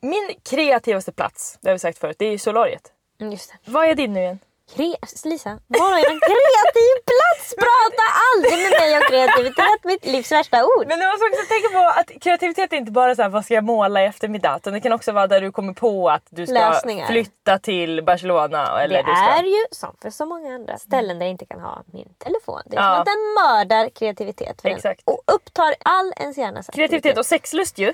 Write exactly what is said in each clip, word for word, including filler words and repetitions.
Min kreativaste plats, det har vi sagt förut, det är ju solariet. Mm, just det. Vad är din nu igen? Kre- Lisa, var är en kreativ plats? Prata aldrig med mig om kreativitet, mitt livs värsta ord. Men du måste också tänka på att kreativitet är inte bara så här, vad ska jag måla i eftermiddag? Utan det kan också vara där du kommer på att du ska Lösningar. flytta till Barcelona. Eller Det du ska... är ju som för så många andra ställen där jag inte kan ha min telefon. Det är Ja. som att den mördar kreativitet för Exakt. den. Och upptar all ens hjärnas Kreativitet och sexlust ju.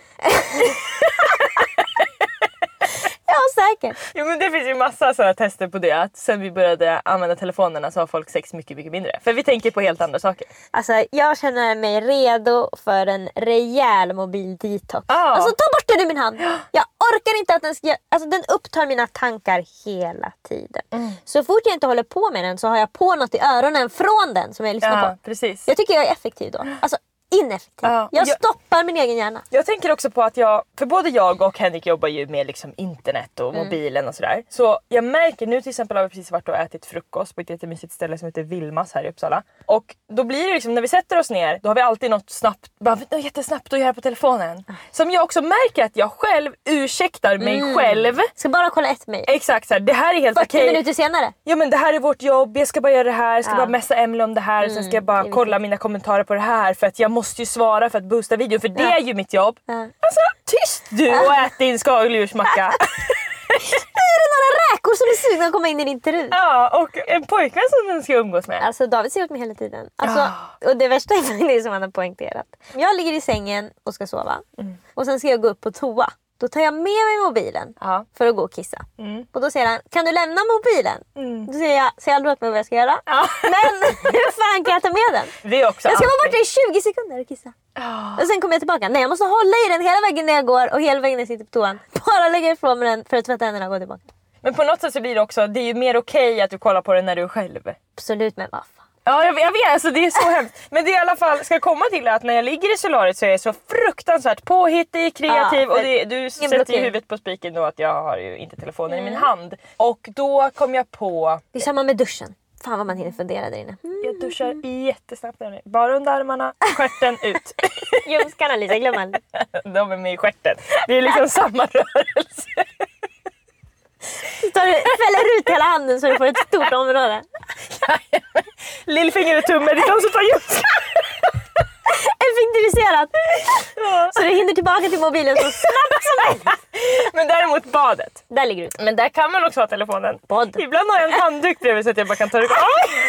Ja, säkert. Jo, men det finns ju massa sådana tester på det. Att sen vi började använda telefonerna så har folk sex mycket, mycket mindre. För vi tänker på helt andra saker. Alltså, jag känner mig redo för en rejäl mobil-detox. Ja. Alltså, ta bort den ur min hand. Jag orkar inte att den ska... Alltså, den upptar mina tankar hela tiden. Mm. Så fort jag inte håller på med den så har jag på något i öronen från den som jag lyssnar Ja, på. precis. Jag tycker jag är effektiv då. Alltså, ineffektiv. Ja. Jag Jag- stoppar min egen hjärna. Jag tänker också på att jag, för både jag och Henrik jobbar ju med liksom internet och mobilen och sådär. Så jag märker nu till exempel har vi precis varit och ätit frukost på ett jättemysigt ställe som heter Vilmas här i Uppsala. Och då blir det liksom, när vi sätter oss ner, då har vi alltid något snabbt, bara något jättesnabbt att göra på telefonen. Som jag också märker att jag själv ursäktar mig själv. Ska bara kolla ett mejl. Exakt såhär, det här är helt fyrtio okej. minuter senare. Ja men det här är vårt jobb, jag ska bara göra det här, jag ska Ja. bara messa Emily om det här, mm, sen ska jag bara det är kolla mina kommentarer på det här för att jag måste ju svara för att boosta videon, för det är ju mitt jobb. Ja. Alltså tyst du och ät din skaldjursmacka. Är det några räkor som är sugna att komma in i din terut? Ja, och en pojkvän som den ska umgås med. Alltså David ser åt mig hela tiden. Alltså, Ah. och det värsta är faktiskt som han har poängterat. Jag ligger i sängen och ska sova. Mm. Och sen ska jag gå upp på toa. Då tar jag med mig mobilen Ja. för att gå och kissa. Mm. Och då säger han, kan du lämna mobilen? Mm. Då säger jag, säger aldrig åt mig vad jag ska göra. Ja. Men hur fan kan jag ta med den? Det är också Jag ska vara alltid. borta i tjugo sekunder och kissa. Ah. Och sen kommer jag tillbaka. Nej, jag måste hålla i den hela vägen när jag går och hela vägen när jag sitter på toan. Bara lägga ifrån mig den för att tvätta händerna och gå tillbaka. Men på något sätt så blir det också, det är ju mer okej att du kollar på den när du är själv. Absolut, men vad fan. Ja, jag vet, jag vet alltså det är så hemskt. Men det är i alla fall, ska komma till att när jag ligger i solariet så är jag så fruktansvärt påhittig, kreativ. Ja, och det, du sätter ju blockering. huvudet på spiken då att jag har ju inte telefonen mm. i min hand. Och då kom jag på, Det är samma med duschen. Fan vad man hinner fundera där inne. Mm. jag duschar jättesnabbt där. Bara under armarna, stjärten ut. Ljumskarna Lisa, glöm aldrig. De är med i stjärten. Det är liksom samma rörelse. Så tar du, fäller ut hela handen så du får ett stort område. Lillfinger och tumme, det är de som tar ljus. Effektiviserat. Ja. Så du hinner tillbaka till mobilen så snabbt som möjligt. Men däremot badet. Där ligger du. Men där kan man också ha telefonen. Bad. Ibland har jag en handduk bredvid så att jag bara kan ta det.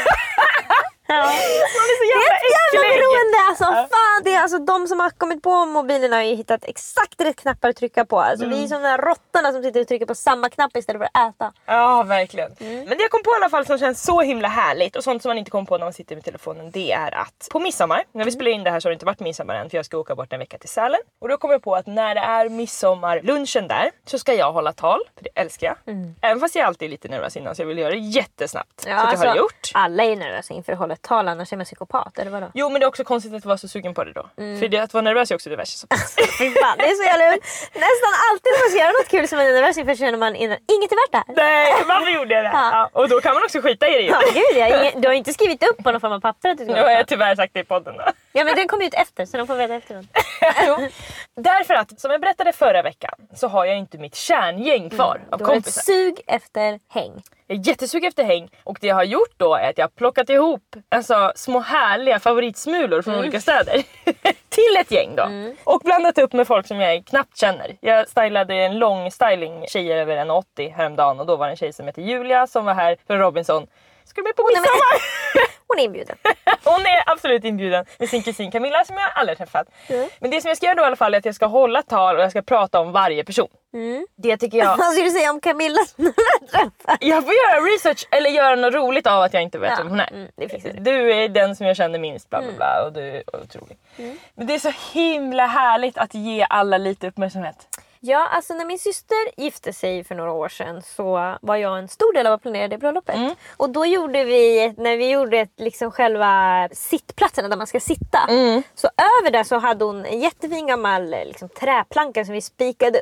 Ja. Man är så Det jävla är ett jävla äcklig. beroende alltså. Ja. Fan, det är alltså de som har kommit på mobilerna har ju hittat exakt rätt knappar att trycka på. Alltså, Mm. Vi är som de där råttorna som sitter och trycker på samma knapp istället för att äta. Ja, verkligen. Mm. Men det jag kom på i alla fall som känns så himla härligt och sånt som man inte kom på när man sitter med telefonen, det är att på midsommar, när vi spelar in det här så har det inte varit midsommar än för jag ska åka bort en vecka till Sälen. Och då kom jag på att när det är midsommarlunchen där så ska jag hålla tal, för det älskar jag. Mm. Även fast jag alltid är lite nervös innan så jag vill göra det jättesnabbt. Ja, så att jag har det gjort. alltså, alla är nervösa inför att hålla ett tal, annars är man psykopat, eller vadå? Jo, men det är också konstigt att vara så sugen på det då. Mm. För det, att vara nervös är också det värsta. Fy fan, det är så jävla nästan alltid när man ska göra något kul som man är nervös inför känner man innan, inget är värt det här. Nej, varför gjorde jag det? Ja. Ja. Och då kan man också skita i det ju. Ja, gud, jag, har ingen, du har inte skrivit upp på någon form av papper att du ska Nu har jag tyvärr sagt det i podden då. Ja, men den kommer ut efter så de får veta efteråt. Jo, därför att, som jag berättade förra veckan, så har jag inte mitt kärngäng kvar av Du har ett kompisar. sug efter häng. Jag är jättesugen efter häng och det jag har gjort då är att jag har plockat ihop alltså, små härliga favoritsmulor från olika städer till ett gäng då. Mm. Och blandat upp med folk som jag knappt känner. Jag stylade en lång styling tjej över en åttio häromdagen och då var det en tjej som heter Julia som var här från Robinson. Ska du med på midsommar? Hon är inbjuden. Hon är absolut inbjuden med sin kusin Camilla som jag aldrig träffat. Mm. Men det som jag ska göra då i alla fall är att jag ska hålla tal och jag ska prata om varje person. Mm. Det tycker jag... Vad ska du säga om Camilla? Jag får göra research eller göra något roligt av att jag inte vet Ja, vem hon är. mm, det fixar du. Du är den som jag känner minst bla bla bla och du är otrolig. Mm. Men det är så himla härligt att ge alla lite uppmärksamhet. Ja, alltså när min syster gifte sig för några år sedan så var jag en stor del av att planera det bröllopet. Mm. Och då gjorde vi, när vi gjorde ett, liksom själva sittplatsen där man ska sitta. Mm. Så över där så hade hon en jättefin gammal liksom, träplanka som vi spikade upp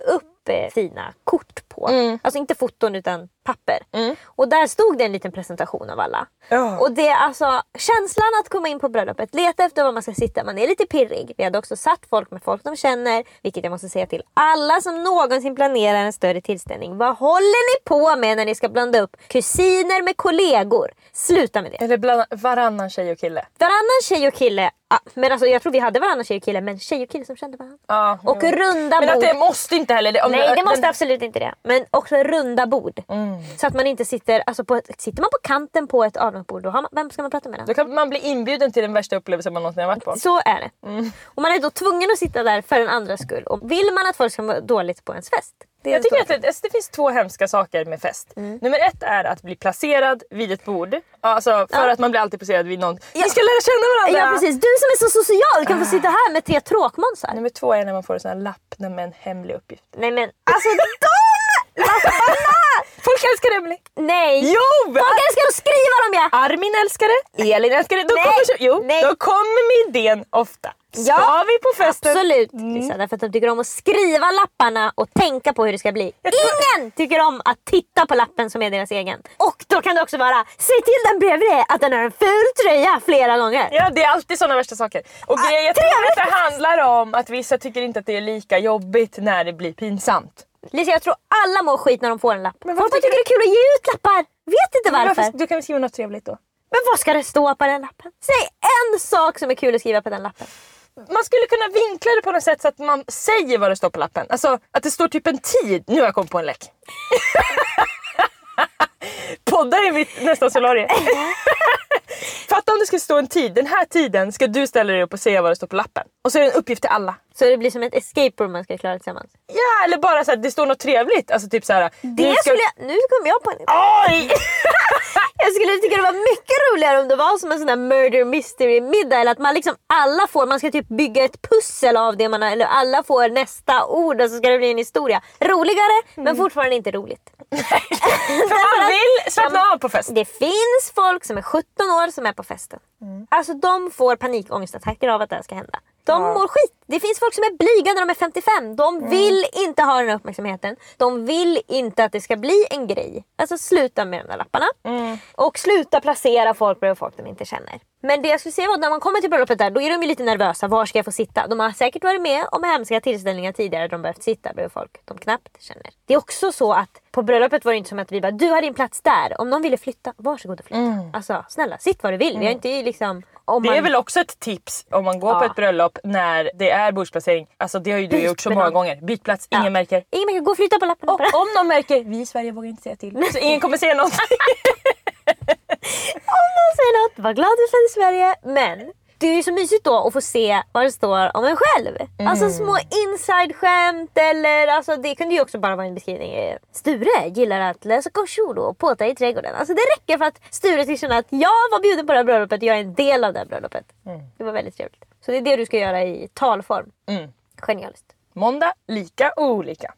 upp eh, fina kort på. Mm. Alltså inte foton utan papper. Mm. Och där stod det en liten presentation av alla. Ja. Och det är alltså känslan att komma in på bröllopet, leta efter var man ska sitta, man är lite pirrig. Vi hade också satt folk med folk de känner, vilket jag måste säga till alla som någonsin planerar en större tillställning. Vad håller ni på med när ni ska blanda upp kusiner med kollegor? Sluta med det. Eller bland varannan tjej och kille. Varannan tjej och kille, ja, men alltså jag tror vi hade varannan tjej och kille, men tjej och kille som kände varandra. Ja, och jo. runda Men bord. att det måste inte heller... Om Nej, det måste den... absolut inte det. Men också runda bord. Mm. Så att man inte sitter, alltså på ett, sitter man på kanten på ett avlångt bord, då har man, vem ska man prata med då? Då kan man bli inbjuden till den värsta upplevelsen man någonsin har varit på. Så är det. Mm. Och man är då tvungen att sitta där för en andras skull. Och vill man att folk ska må dåligt på ens fest? Det jag tycker att det, det finns två hemska saker med fest. Mm. Nummer ett är att bli placerad vid ett bord. Alltså för ja. att man blir alltid placerad vid någon. Ja. Vi ska lära känna varandra! Ja precis, du som är så social kan få sitta här med tre tråkmånsar. Nummer två är när man får en sån här lapp med en hemlig uppgift. Nej men alltså de lapparna! Folk älskar Emily. Nej! Jo! Folk älskar att skriva dem ja! Armin älskar det, Elin älskar det. De Nej. kommer, jo, Nej. de kommer med idén ofta. Ska Ja, vi på festen? Absolut, Lisa, mm. därför att de tycker om att skriva lapparna och tänka på hur det ska bli. Ingen tycker om att titta på lappen som är deras egen. Och då kan det också vara, säg till den bredvid dig att den har en ful tröja flera gånger. Ja, det är alltid sådana värsta saker. Och ah, jag tror att det handlar om att vissa tycker inte att det är lika jobbigt när det blir pinsamt. Lisa, jag tror alla mår skit när de får en lapp. Men folk tycker det är kul att ge ut lappar. Vet inte varför. varför. Du kan väl skriva något trevligt då. Men vad ska det stå på den lappen? Säg en sak som är kul att skriva på den lappen. Man skulle kunna vinkla det på något sätt så att man säger vad det står på lappen. Alltså att det står typ en tid. Nu har jag kommit på en lek. Poddar är mitt nästa solarie. Fatta om det ska stå en tid. Den här tiden ska du ställa dig upp och säga vad det står på lappen. Och så är det en uppgift till alla. Så det blir som ett escape room man ska klara tillsammans. Ja, eller bara så att det står något trevligt. Alltså typ så här. Det ska... skulle jag... Nu kom jag på en. Oj! Jag skulle tycka det var mycket roligare om det var som en sån där murder mystery middag. Eller att man liksom alla får, man ska typ bygga ett pussel av det man har. Eller alla får nästa ord och så ska det bli en historia. Roligare, mm. men fortfarande inte roligt. För man vill slappna av på fest. Det finns folk som är sjutton år som är på festen. Mm. Alltså de får panikångestattacker av att det här ska hända. De ja. mår skit. Det finns folk som är blyga när de är femtiofem. De mm. vill inte ha den här uppmärksamheten. De vill inte att det ska bli en grej. Alltså sluta med de där lapparna. Mm. Och sluta placera folk bredvid folk de inte känner. Men det jag skulle säga var att när man kommer till bröllopet där, då är de ju lite nervösa. Var ska jag få sitta? De har säkert varit med om hemska tillställningar tidigare där de behövt sitta bredvid folk de knappt känner. Det är också så att på bröllopet var det inte som att vi bara, du har din plats där. Om någon ville flytta, varsågod och flytta. Mm. Alltså snälla, sitt vad du vill. Mm. Vi har inte liksom... Om det man... är väl också ett tips om man går ja. på ett bröllop när det är bordsplacering. Alltså det har ju du gjort så många gånger. Byt plats, ingen ja. märker. Ingen märker, gå och flytta på lappen. Och om någon märker, vi i Sverige vågar inte säga till. Så ingen kommer säga något. Om någon säger något, var glad du är född i Sverige. Men det är ju så mysigt då att få se vad det står om en själv. Mm. Alltså små inside-skämt eller alltså det kunde ju också bara vara en beskrivning. Sture gillar att läsa korsord och påta i trädgården. Alltså det räcker för att Sture ska känna att jag var bjuden på det här bröllopet och jag är en del av det här bröllopet. Mm. Det var väldigt trevligt. Så det är det du ska göra i talform. Mm. Genialiskt. Måndag, lika och olika.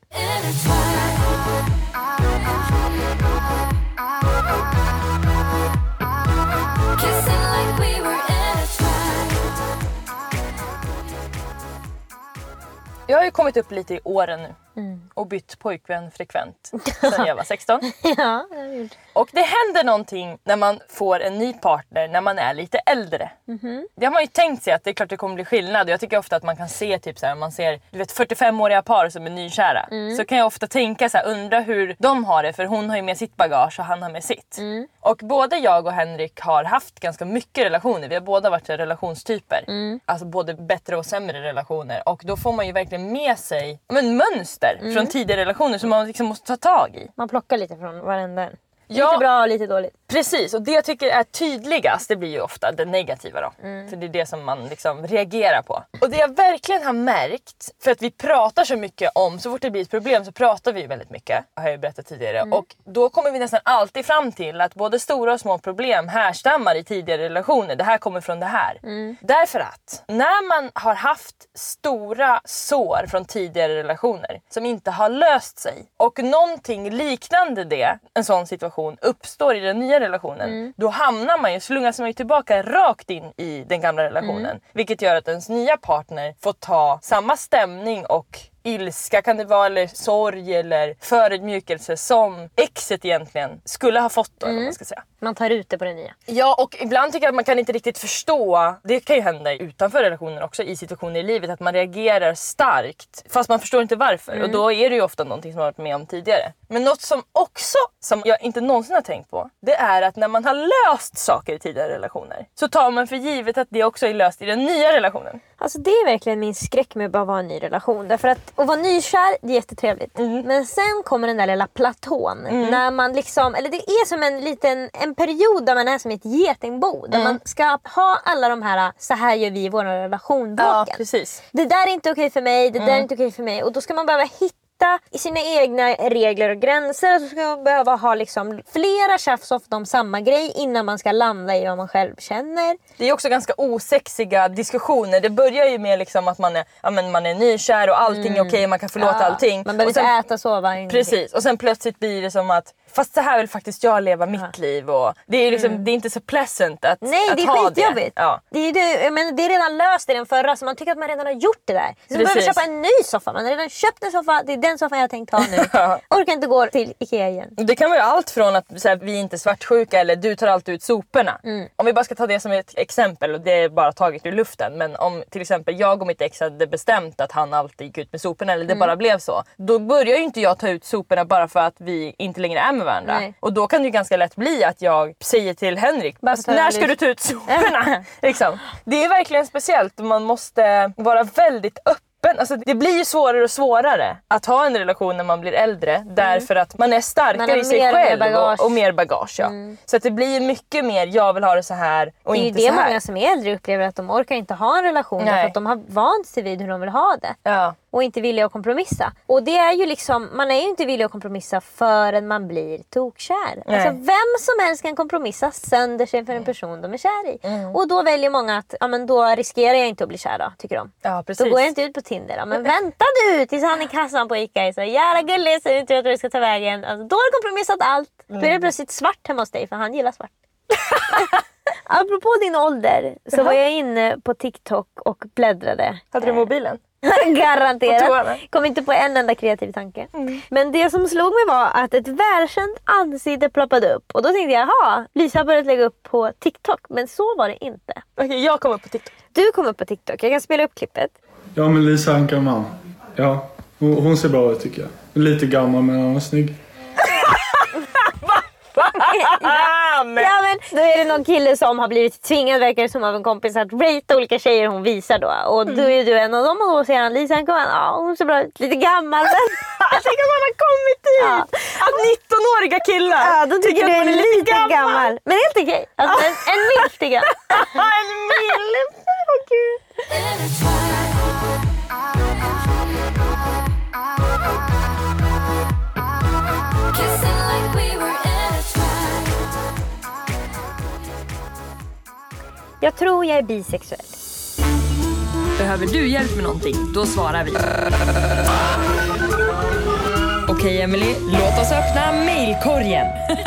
Jag har ju kommit upp lite i åren nu mm. och bytt pojkvän frekvent sedan jag var sexton. Ja, det och det händer någonting när man får en ny partner när man är lite äldre. Mm-hmm. Det har man ju tänkt sig att det är klart det kommer bli skillnad. Jag tycker ofta att man kan se typ så här, man ser du vet fyrtiofemåriga par som är nykära. Mm. Så kan jag ofta tänka så här, undra hur de har det, för hon har ju med sitt bagage och han har med sitt. Mm. Och både jag och Henrik har haft ganska mycket relationer. Vi har båda varit relationstyper. Mm. Alltså både bättre och sämre relationer. Och då får man ju verkligen med sig men, mönster mm. från tidigare relationer som man liksom måste ta tag i. Man plockar lite från varenda. Ja, lite bra och lite dåligt. Precis, och det jag tycker är tydligast, det blir ju ofta det negativa då. Mm. För det är det som man liksom reagerar på. Och det jag verkligen har märkt, för att vi pratar så mycket om, så fort det blir ett problem så pratar vi väldigt mycket, har jag ju berättat tidigare. Mm. Och då kommer vi nästan alltid fram till att både stora och små problem härstammar i tidigare relationer. Det här kommer från det här. Mm. Därför att när man har haft stora sår från tidigare relationer som inte har löst sig och någonting liknande det, en sån situation uppstår i den nya relationen, mm. då hamnar man ju, slungas man ju tillbaka rakt in i den gamla relationen. Mm. Vilket gör att ens nya partner får ta samma stämning och ilska kan det vara, eller sorg eller förödmjukelse som exet egentligen skulle ha fått då, mm. man ska säga. Man tar ut det på det nya. Ja, och ibland tycker jag att man kan inte riktigt förstå, det kan ju hända utanför relationen också, i situationer i livet, att man reagerar starkt fast man förstår inte varför. Mm. Och då är det ju ofta någonting som man har varit med om tidigare. Men något som också, som jag inte någonsin har tänkt på, det är att när man har löst saker i tidigare relationer så tar man för givet att det också är löst i den nya relationen. Alltså det är verkligen min skräck med att bara vara en ny relation. Därför att att vara nykär, det är jättetrevligt. Mm. Men sen kommer den där lilla platån. Mm. När man liksom, eller det är som en liten en period där man är som ett getingbo. Där mm. man ska ha alla de här, så här gör vi i vår relation. Ja, precis. Det där är inte okej för mig, det mm. där är inte okej för mig. Och då ska man behöva hitta i sina egna regler och gränser, och så ska man behöva ha liksom flera tjafs ofta om samma grej innan man ska landa i vad man själv känner. Det är också ganska osexiga diskussioner. Det börjar ju med liksom att man är, ja, men man är nykär och allting mm. är okej, man kan förlåta ja, allting. Man behöver sen, inte äta, sova. Ingenting. Precis, och sen plötsligt blir det som att fast så här vill faktiskt jag leva mitt ja. liv. Och det är liksom, mm. det är inte så pleasant att, Nej, att det är ha skitjobbigt. det. Ja. Det är, det, jag menar, det är redan löst i den förra, så man tycker att man redan har gjort det där. Så man behöver köpa en ny soffa. Man har redan köpt en soffa, det är den soffan jag tänkt ha nu. Orkar inte gå till Ikea igen. Det kan vara allt från att så här, vi är inte svartsjuka eller du tar alltid ut soporna. Mm. Om vi bara ska ta det som ett exempel, och det är bara taget ur luften. Men om till exempel jag och mitt ex hade bestämt att han alltid gick ut med soporna, eller det mm. bara blev så. Då börjar ju inte jag ta ut soporna bara för att vi inte längre är med varandra. Nej. Och då kan det ju ganska lätt bli att jag säger till Henrik, när ska du ta ut soporna? liksom. Det är verkligen speciellt. Man måste vara väldigt öppen. Alltså, det blir ju svårare och svårare att ha en relation när man blir äldre. Mm. Därför att man är starkare man i sig själv och, och mer bagage. Ja. Mm. Så att det blir mycket mer, jag vill ha det så här och inte så här. Det är ju det många som är äldre upplever, att de orkar inte ha en relation. För att de har vant sig vid hur de vill ha det. Ja. Och inte vilja att kompromissa. Och det är ju liksom, man är ju inte villig att kompromissa förrän man blir tokkär. Nej. Alltså vem som helst kan kompromissa sönder sig för en person de är kär i. Mm. Och då väljer många att, ja men då riskerar jag inte att bli kär då, tycker de. Ja, precis. Då går jag inte ut på Tinder. Ja, men vänta du tills han i kassan på Ica är så jävla gullig, så inte vet vad du ska ta vägen. Alltså, då har du kompromissat allt. Mm. Då är det plötsligt svart hemma hos dig, för han gillar svart. Apropå din ålder så uh-huh. var jag inne på TikTok och bläddrade. Hade du mobilen? Garanterat. Kom inte på en enda kreativ tanke. Mm. Men det som slog mig var att ett välkänt ansikte ploppade upp. Och då tänkte jag, jaha, Lisa har börjat lägga upp på TikTok. Men så var det inte. Okej, okay, jag kom upp på TikTok. Du kom upp på TikTok. Jag kan spela upp klippet. Ja, men Lisa Ankarman. Ja, hon, hon ser bra ut tycker jag. Lite gammal, men hon är snygg. ja, men då är det någon kille som har blivit tvingad, verkar det som, av en kompis att rate olika tjejer hon visar då. Och mm. då är du en av dem, och då ser han Lisa Ankarman. Ja, hon ser bra ut. Lite gammal. Jag tänker att man har kommit dit. Ja. Att nittonåriga killar. Ja, då tycker du är lite, lite gammal. gammal. Men helt okej. Alltså, en, en milf tycker jag. En milf? Åh gud. Jag tror jag är bisexuell. Behöver du hjälp med någonting? Då svarar vi. Okej, okay, Emily, låt oss öppna mailkorgen.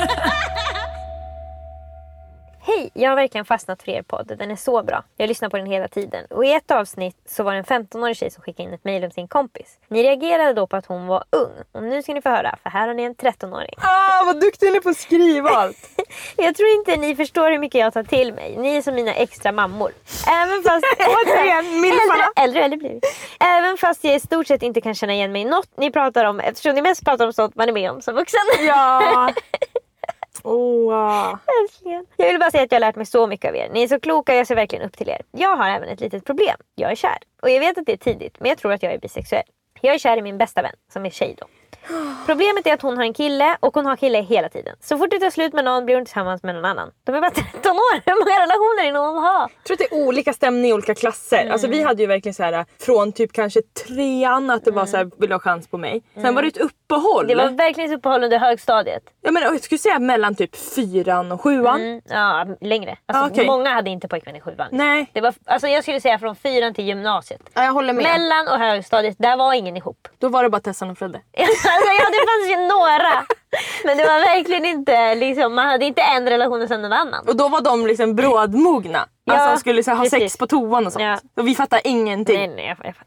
Hej, jag har verkligen fastnat för er podd. Den är så bra. Jag lyssnar på den hela tiden. Och i ett avsnitt så var det en femton-årig tjej som skickade in ett mejl om sin kompis. Ni reagerade då på att hon var ung. Och nu ska ni få höra, för här har ni en tretton-åring. Ah, vad duktig ni är på att skriva allt. Jag tror inte ni förstår hur mycket jag tar till mig. Ni är som mina extra mammor. Även fast... äldre, äldre eller blir Även fast jag i stort sett inte kan känna igen mig i något ni pratar om. Eftersom ni mest pratar om sånt man är med om som vuxen. Ja... Oh. Jag vill bara säga att jag har lärt mig så mycket av er. Ni är så kloka och jag ser verkligen upp till er. Jag har även ett litet problem. Jag är kär. Och jag vet att det är tidigt, men jag tror att jag är bisexuell. Jag är kär i min bästa vän, som är tjej då. Problemet är att hon har en kille, och hon har kille hela tiden. Så fort det tar slut med någon blir hon tillsammans med någon annan. De är bara tretton år. Hur många relationer är någon ha? Jag tror att det är olika stämning i olika klasser. Mm. Alltså vi hade ju verkligen så här från typ kanske trean att det mm. var så här, vill du ha chans på mig. Sen mm. var det ett uppehåll. Det var verkligen ett uppehåll under högstadiet. Ja, men jag skulle säga mellan typ fyran och sjuan. Mm. Ja, längre. Alltså, ah, okay. Många hade inte pojkvän i sjuan. Nej. Det var, alltså jag skulle säga från fyran till gymnasiet. Ja, jag håller med. Mellan och högstadiet, där var ingen ihop. Då var det bara Tessan och Fredde. Alltså, ja, det fanns ju några. Men det var verkligen inte liksom, man hade inte en relation och sen en annan. Och då var de liksom brådmogna. Ja, alltså skulle så här, ha sex på toan och sånt. Ja. Och vi fattar ingenting. Nej, nej, jag, jag fattar ingenting.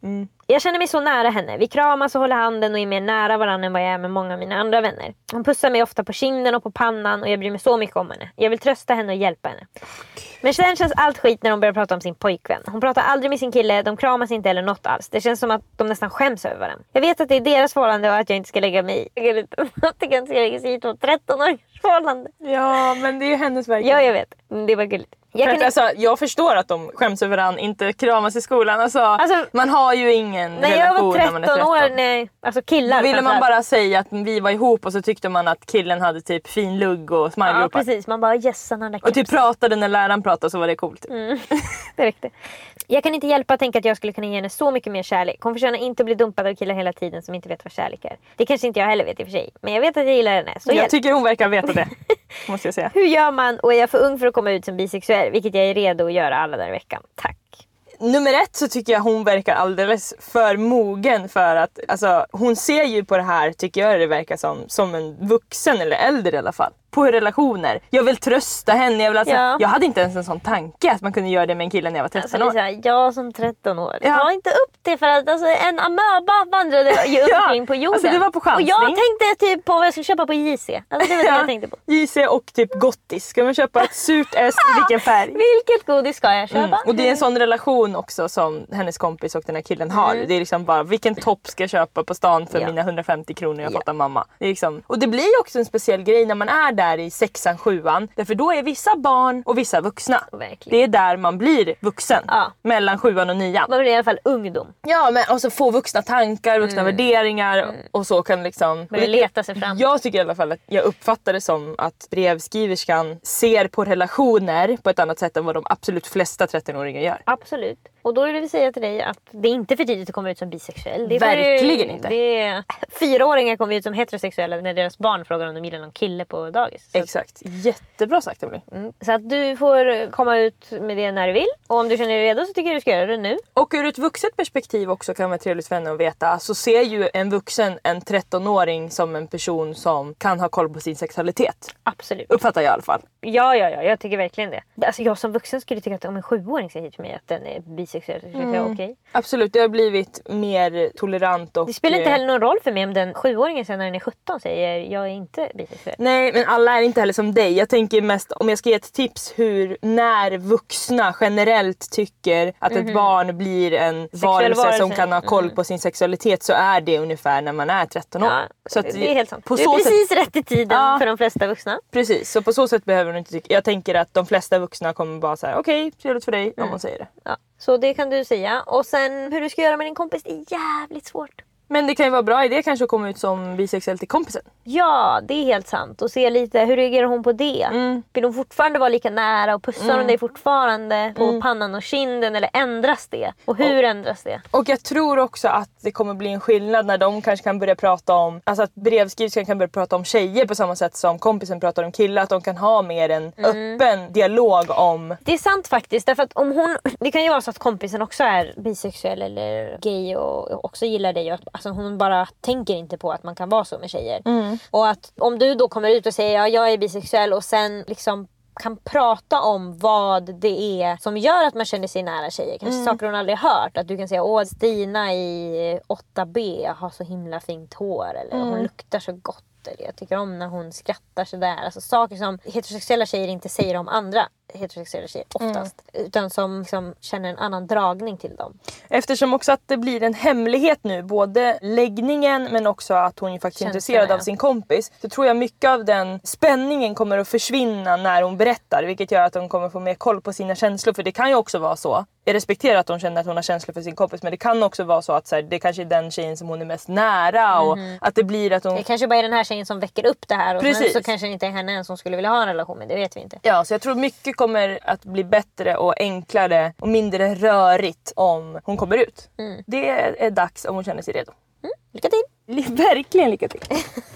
Mm. Jag känner mig så nära henne. Vi kramas och håller handen och är mer nära varandra än vad jag är med många av mina andra vänner. Hon pussar mig ofta på kinden och på pannan och jag bryr mig så mycket om henne. Jag vill trösta henne och hjälpa henne. Men sen känns allt skit när de börjar prata om sin pojkvän. Hon pratar aldrig med sin kille, de kramas inte eller något alls. Det känns som att de nästan skäms över varandra. Jag vet att det är deras förhållande och att jag inte ska lägga mig i. Jag vet att jag inte ska lägga sig i två tretton-åringars förhållande. Ja, men det är ju hennes verk. Ja, jag vet. Det var gulligt. Jag, För kan att, alltså, jag förstår att de skäms över varandra, inte kramas i skolan. Alltså, Alltså, man har ju ingen när jag relation var när man är tretton tretton. år, nej, alltså killar. Då ville man framförallt. bara säga att vi var ihop och så tyckte man att killen hade typ fin lugg och Ja, smilegropar. precis. Man bara yes, han hade Och typ pratade när läraren pratade så var det coolt. Typ. Mm, det räckte. Jag kan inte hjälpa att tänka att jag skulle kunna ge henne så mycket mer kärlek. Hon förtjänar inte att bli dumpad av killar hela tiden som inte vet vad kärlek är. Det kanske inte jag heller vet i och för sig. Men jag vet att jag gillar henne. Så Jag hjälp. tycker hon verkar veta det, måste jag säga. Hur gör man och är jag för ung för att komma ut som bisexuell? Vilket jag är redo att göra alla dagar i veckan. Tack. Nummer ett så tycker jag hon verkar alldeles för mogen för att, alltså hon ser ju på det här, tycker jag det verkar som, som en vuxen eller äldre i alla fall. På relationer. Jag vill trösta henne. Jag, vill alltså, Ja. jag hade inte ens en sån tanke att man kunde göra det med en kille när jag var tretton Alltså, det är år. så här, jag som tretton år. Ja. Ta inte upp det för att alltså, en amöba vandrade ju Ja, omkring på jorden. alltså, det var på och chansning. jag tänkte typ på vad jag skulle köpa på J C. Alltså, det var det Ja. jag tänkte på. J C och typ gottis. Ska man köpa ett surt äst, vilken färg? Vilket godis ska jag köpa? Mm. Och det är en sån relation också som hennes kompis och den här killen har. Mm. Det är liksom bara, vilken topp ska jag köpa på stan för Ja. mina hundrafemtio kronor jag Ja. fått av mamma. Det är liksom, och det blir också en speciell grej när man är där i sexan, sjuan. Därför då är vissa barn och vissa vuxna. Verkligen. Det är där man blir vuxen. Ja. Mellan sjuan och nian. Man blir i alla fall ungdom. Ja, men och så få vuxna tankar, vuxna värderingar och så kan liksom... Börjar leta sig fram. Jag tycker i alla fall att jag uppfattar det som att brevskriverskan ser på relationer på ett annat sätt än vad de absolut flesta tretton-åringar gör. Absolut. Och då vill vi säga till dig att det är inte för tidigt att komma ut som bisexuell. Det är Verkligen för, inte. Det är, fyraåringar kommer ut som heterosexuella när deras barn frågar om de gillar någon kille på dagis. Så, Exakt. Jättebra sagt, Emily. mm, så att du får komma ut med det när du vill. Och om du känner dig redo så tycker jag du ska göra det nu. Och ur ett vuxet perspektiv också kan vara trevligt för henne att veta, så ser ju en vuxen en tretton-åring som en person som kan ha koll på sin sexualitet. Absolut. Uppfattar jag i alla fall. Ja, ja, ja. Jag tycker verkligen det. Alltså jag som vuxen skulle tycka att om en sjuåring säger till mig att den är bisexuell så tycker jag okej. Absolut, det har blivit mer tolerant och... Det spelar inte heller någon roll för mig om den sjuåringen sen när den är sjutton säger jag är inte bisexuell. Nej, men alla är inte heller som dig. Jag tänker mest, om jag ska ge ett tips hur, när vuxna generellt tycker att ett barn blir en varelse, varelse. som kan ha koll på sin sexualitet, så är det ungefär när man är tretton år. Ja, Så att det är helt sant. På Det är så precis sätt, rätt i tiden Ja. för de flesta vuxna. precis, så på så sätt behöver hon inte tycka... Jag tänker att de flesta vuxna kommer bara säga okej, trevligt för dig, om hon säger det. Ja, så det kan du säga. Och sen hur du ska göra med din kompis är jävligt svårt. Men det kan ju vara bra idé kanske att komma ut som bisexuell till kompisen. Ja, det är helt sant. Och se lite, hur reagerar hon på det? Mm. Vill hon fortfarande vara lika nära och pussar hon dig fortfarande på pannan och kinden? Eller ändras det? Och hur ändras det? Och jag tror också att det kommer bli en skillnad när de kanske kan börja prata om, alltså att brevskriverskan kan börja prata om tjejer på samma sätt som kompisen pratar om killar. Att de kan ha mer en öppen dialog om... Det är sant faktiskt, därför att om hon... Det kan ju vara så att kompisen också är bisexuell eller gay och också gillar dig. Och att, alltså hon bara tänker inte på att man kan vara så med tjejer. Mm. Och att om du då kommer ut och säger ja, jag är bisexuell och sen liksom kan prata om vad det är som gör att man känner sig nära tjejer. Kanske Mm. saker hon aldrig hört. Att du kan säga åh, Stina i åtta B har så himla fint hår. Eller Mm. hon luktar så gott. Eller jag tycker om när hon skrattar sådär. Alltså saker som heterosexuella tjejer inte säger om andra heterosexuella tjejer oftast. Mm. Utan som liksom känner en annan dragning till dem. Eftersom också att det blir en hemlighet nu, både läggningen men också att hon ju faktiskt är Känslorna, intresserad ja. av sin kompis, så tror jag mycket av den spänningen kommer att försvinna när hon berättar, vilket gör att hon kommer få mer koll på sina känslor. För det kan ju också vara så, jag respekterar att hon känner att hon har känslor för sin kompis, men det kan också vara så att så här, det kanske är den tjejen som hon är mest nära och att det blir att hon... Det kanske bara är den här tjejen som väcker upp det här. Och sen Precis. så kanske det inte är henne än som skulle vilja ha en relation med. Det vet vi inte. Ja, så jag tror mycket kommer att bli bättre och enklare och mindre rörigt om hon kommer ut. Mm. Det är dags om hon känner sig redo. Lycka till! Verkligen lycka till!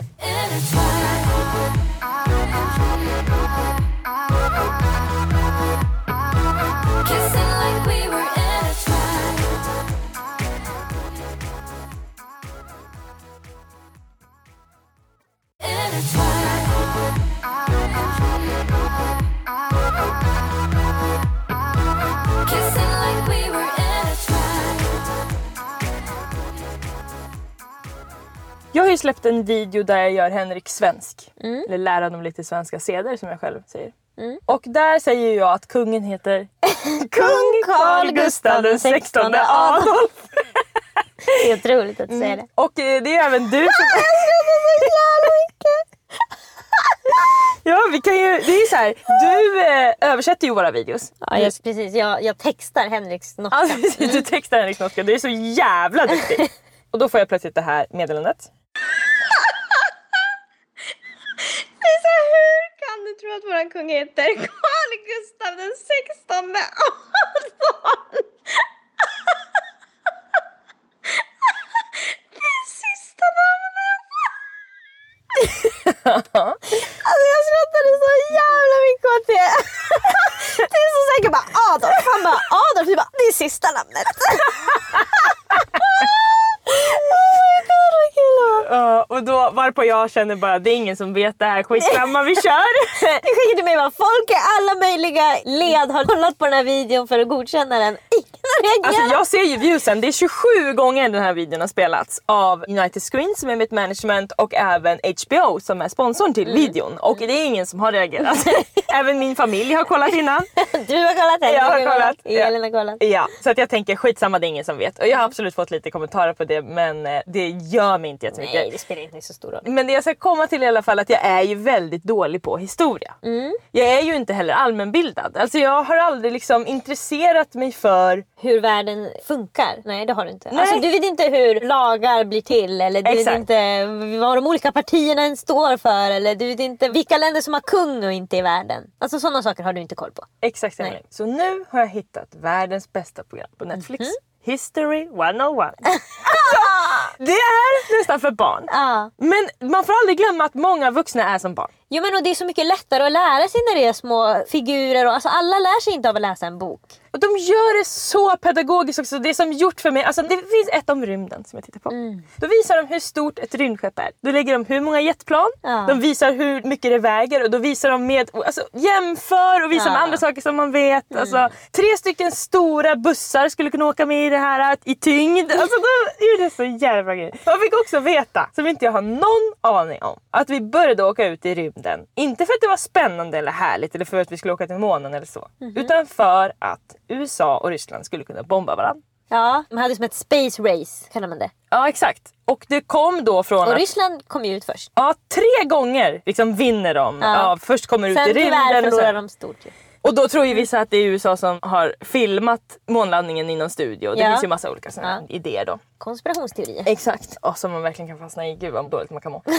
Kissing like we were in a tribe. ju släppt en video där jag gör Henrik svensk. Mm. Eller lär honom lite svenska seder som jag själv säger. Mm. Och där säger jag att kungen heter Kung Carl Gustaf den sextonde Adolf. Det är otroligt att du säger det. Och eh, det är även du som... Jag skrattar så jävla mycket. Ja, vi kan ju... Det är ju så här, du eh, översätter ju våra videos. Ja, jag, precis. Jag, jag textar Henriks norska. Ja, precis. Du textar Henriks norska. Du är så jävla duktig. Och då får jag plötsligt det här meddelandet. Lisa, hur kan du tro att våran kung heter Carl Gustaf den sextonde Adolf? Det sista namnet. Alltså jag skrattade så jävla mycket åt det. Det är så säkert bara Adolf. Han bara Adolf, du bara det är sista namnet. Uh, och då varpå jag känner bara det är ingen som vet det här, skitsamma, vi kör. Det skickade till mig bara folk i alla möjliga led har kollat på den här videon för att godkänna den. Alltså jag ser ju viewsen, det är tjugosju gånger den här videon har spelats av United Screen som är mitt management och även H B O som är sponsorn till mm. videon. Och det är ingen som har reagerat. Även min familj har kollat innan. Du har kollat, Henrik. Jag har kollat. Elin har kollat. Ja, så att jag tänker skitsamma, det är ingen som vet. Och jag har absolut fått lite kommentarer på det, men det gör mig inte jättemycket. Nej, det spelar inte så stor roll. Men det jag ska komma till i alla fall att jag är ju väldigt dålig på historia. Mm. Jag är ju inte heller allmänbildad. Alltså jag har aldrig liksom intresserat mig för hur världen funkar. Nej, det har du inte. Nej. Alltså du vet inte hur lagar blir till eller du Exakt. vet inte vad de olika partierna ens står för eller du vet inte vilka länder som har kung och inte i världen. Alltså sådana saker har du inte koll på. Exakt. Nej. Så nu har jag hittat världens bästa program på Netflix. Mm-hmm. History etthundraett. Det är nästan för barn. Ja. Men man får aldrig glömma att många vuxna är som barn. Jo men och det är så mycket lättare att lära sig när det är små figurer och alltså alla lär sig inte av att läsa en bok. Och de gör det så pedagogiskt också. Det som gjort för mig, alltså det finns ett om rymden som jag tittar på. Mm. Då visar de hur stort ett rymdskepp är. Då lägger de hur många jetplan. Ja. De visar hur mycket det väger och då visar de med, alltså jämför och visar ja. med andra saker som man vet. Mm. Alltså tre stycken stora bussar skulle kunna åka med i det här i tyngd. Alltså då är det så jävla grej. Jag fick också veta, som inte jag har någon aning om, att vi började åka ut i rymden. Inte för att det var spännande eller härligt eller för att vi skulle åka till månen eller så. Mm-hmm. Utan för att U S A och Ryssland skulle kunna bomba varandra. Ja, de hade som ett space race kallar man det. Ja, exakt. Och det kom då från Och att, Ryssland kom ju ut först. Ja, tre gånger liksom vinner de. Ja. Ja, först kommer ut sen i rymden. Sen tyvärr förlorar de stort ju. Och då tror ju vissa att det är U S A som har filmat månlandningen i någon studio. Det ja. finns ju massa olika sådana ja. idéer då. Konspirationsteorier. Exakt. Och som man verkligen kan fastna i. Gud vad dåligt man kan må.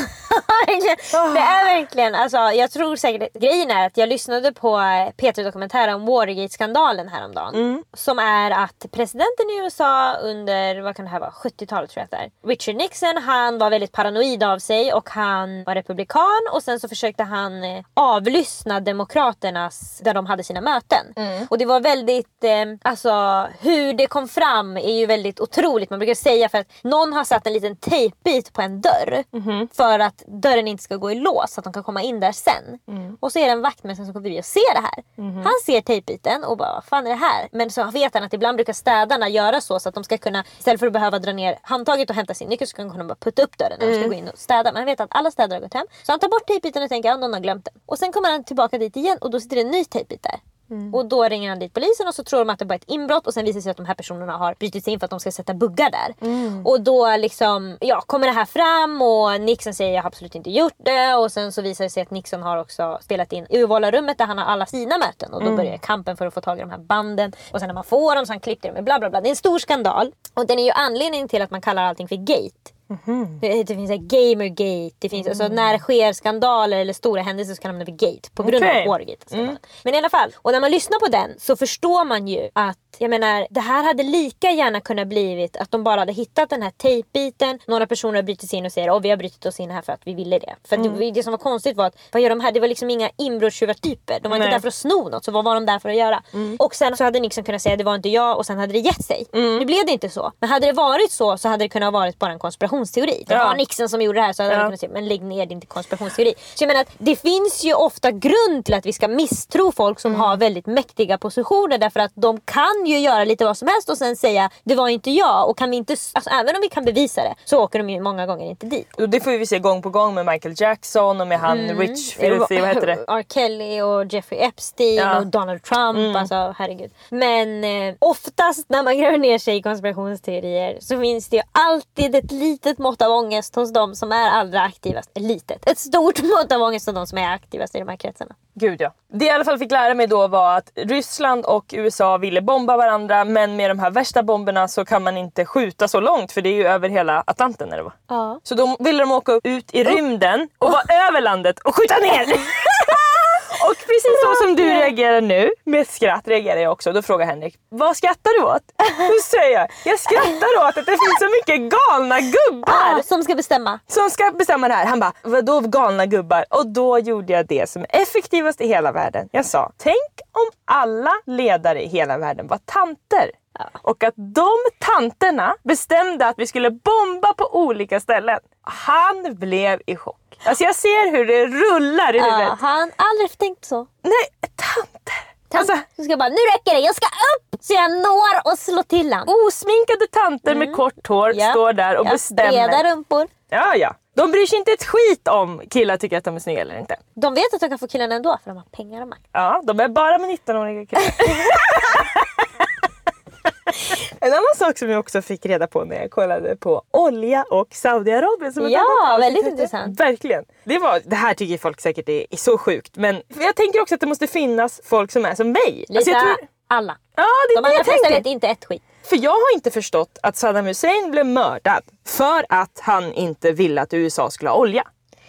Det är verkligen, alltså jag tror säkert, grejen är att jag lyssnade på P tre-dokumentär om Watergate-skandalen häromdagen. Mm. Som är att presidenten i U S A under, vad kan det här vara, sjuttiotalet tror jag att det är. Richard Nixon, han var väldigt paranoid av sig och han var republikan. Och sen så försökte han avlyssna demokraternas, där de hade sina möten. Mm. Och det var väldigt, eh, alltså hur det kom fram är ju väldigt otroligt. Man brukar säga för att någon har satt en liten tejpbit på en dörr. Mm. För att dörren inte ska gå i lås så att de kan komma in där sen. Mm. Och så är det en vaktmästare som kommer förbi och ser det här. Mm. Han ser tejpbiten och bara, vad fan är det här? Men så vet han att ibland brukar städarna göra så så att de ska kunna, istället för att behöva dra ner handtaget och hämta sin nyckel så kan de kunna bara putta upp dörren när mm. de ska gå in och städa. Men han vet att alla städare har gått hem. Så han tar bort tejpbiten och tänker att någon har glömt den. Och sen kommer han tillbaka dit igen och då sitter det en ny tejpbit där. Mm. Och då ringer han dit polisen och så tror de att det bara är ett inbrott och sen visar det sig att de här personerna har brutit sig in för att de ska sätta buggar där. Mm. Och då liksom, ja, kommer det här fram och Nixon säger jag har absolut inte gjort det och sen så visar det sig att Nixon har också spelat in i ovala rummet där han har alla sina möten och då mm. börjar kampen för att få tag i de här banden och sen när man får dem så han klippte dem med bla bla bla. Det är en stor skandal och den är ju anledningen till att man kallar allting för gate. Mm-hmm. Det, det finns en gamergate. Det finns, mm. alltså, när det sker skandaler eller stora händelser så kallar man det för gate på grund okay. av Watergate. Mm. Men i alla fall, och när man lyssnar på den så förstår man ju att jag menar, det här hade lika gärna kunnat blivit att de bara hade hittat den här tejpbiten. Några personer har brutit sig in och säger att vi har brutit oss in här för att vi ville det. För mm. det, det som var konstigt var att vad gör de här? Det var liksom inga inbrottstjuvartyper. De var Nej. inte där för att sno något. Så vad var de där för att göra? Mm. Och sen så hade Nixon kunnat säga det var inte jag och sen hade det gett sig. Mm. Nu blev det inte så. Men hade det varit så så hade det kunnat varit bara en konspiration konspirationsteori. Det Ja. var Nixon som gjorde det här, så hade Ja. jag kunnat säga, men lägg ner, det är inte konspirationsteori. Så jag menar att det finns ju ofta grund till att vi ska misstro folk som Mm. har väldigt mäktiga positioner, därför att de kan ju göra lite vad som helst och sen säga det var inte jag, och kan vi inte, alltså, även om vi kan bevisa det så åker de ju många gånger inte dit. Och det får vi se gång på gång med Michael Jackson och med han Rich Filthy, vad heter det? R. Kelly och Jeffrey Epstein Ja. och Donald Trump, alltså herregud. Men eh, oftast när man gräver ner sig i konspirationsteorier så finns det ju alltid ett litet mått av ångest hos de som är allra aktivast. Litet. Ett stort mått av ångest hos de som är aktivast i de här kretsarna. Gud ja. Det jag i alla fall fick lära mig då var att Ryssland och U S A ville bomba varandra, men med de här värsta bomberna så kan man inte skjuta så långt, för det är ju över hela Atlanten, eller vad? Ja. Så då ville de åka ut i rymden och vara över landet och skjuta ner. Och precis så som du reagerar nu, med skratt reagerar jag också. Då frågar Henrik, vad skrattar du åt? Då säger jag, jag skrattar åt att det finns så mycket galna gubbar Ah, som ska bestämma. som ska bestämma det här. Han bara, vadå galna gubbar? Och då gjorde jag det som är effektivast i hela världen. Jag sa, tänk om alla ledare i hela världen var tanter. Och att de tanterna bestämde att vi skulle bomba på olika ställen. Han blev i chock. Alltså jag ser hur det rullar i huvudet. Ja, han aldrig tänkt så. Nej, tanter. Tant, Alltså, så ska jag bara, nu räcker det, jag ska upp så jag når och slå till han. osminkade tanter med kort hår Ja. står där och Ja, bestämmer. breda rumpor. Ja, ja. De bryr sig inte ett skit om killar tycker att de är snygga eller inte. De vet att de kan få killarna ändå för de har pengar och makt. Ja, de är bara med nittonåriga killar. En annan sak som jag också fick reda på när jag kollade på olja och Saudiarabien. Som ett Ja, annat avsnitt väldigt hette. intressant. Verkligen. Det, var, det här tycker folk säkert är, är så sjukt. Men jag tänker också att det måste finnas folk som är som mig. Lite Alltså jag tror, alla. ja, det är De det jag allra flesta tänker. vet inte ett skit. För jag har inte förstått att Saddam Hussein blev mördad för att han inte ville att U S A skulle ha olja.